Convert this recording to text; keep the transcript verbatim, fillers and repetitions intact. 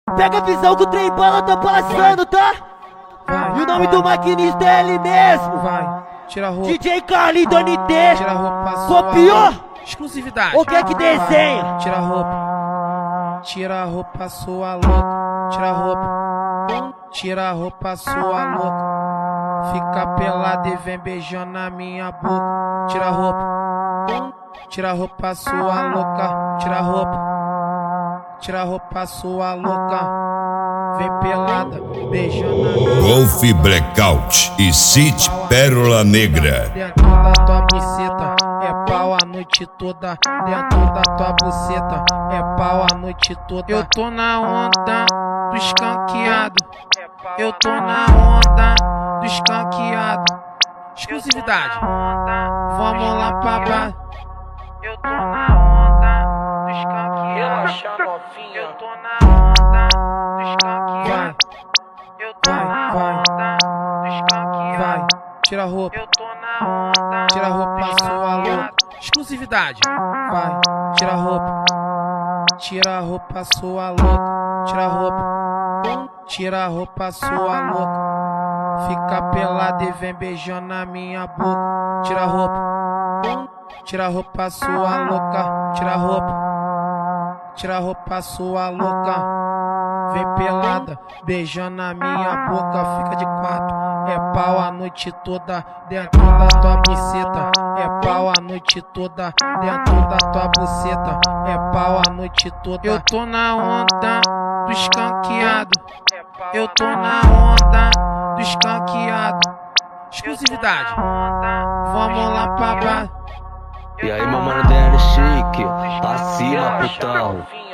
Pega a visão que o trem bala tá passando, tá? Vai, E o nome vai, do maquinista é ele mesmo. vai, tira a roupa, D J Carlinhos do N T. tira a roupa, sua Copiou? exclusividade. Ou quer que desenha? Tira a roupa, tira a roupa, sua louca, tira a roupa, tira a roupa, sua louca. Fica pelada e vem beijando na minha boca. Tira a roupa, tira a roupa, sua louca, tira a roupa, tira a roupa, sua louca. Vem pelada, beijando na minha Golf Blackout e City Pérola Negra. dentro da tua buceta, é pau a noite toda. Dentro da tua buceta, é pau a noite toda. Eu tô na onda do escanqueado. Eu tô na onda do escanqueado. Exclusividade. Vamos lá pra baixo. Eu tô na onda do escanqueado. Eu tô na onda do escanqueado. Eu tô na onda do escanqueado. Vai, tira a roupa. Eu tô na onda. Tira a roupa, sua louca. Exclusividade. Vai, tira a roupa. Tira a roupa, sua louca. Tira a roupa. Tira a roupa, sua louca. Fica pelada e vem beijando na minha boca. Tira a roupa. Tira a roupa, sua louca. Tira a roupa. Tira a roupa, sua louca. Vem pelada, beijando na minha boca. Fica de quatro, é pau a noite toda. Dentro da tua buceta, é pau a noite toda. Dentro da tua buceta, é pau a noite toda. Eu tô na onda do escanqueado. Eu tô na onda do escanqueado. Exclusividade. Vamos lá pra baixo. E aí, meu mano D L Chique, pra cima, putão.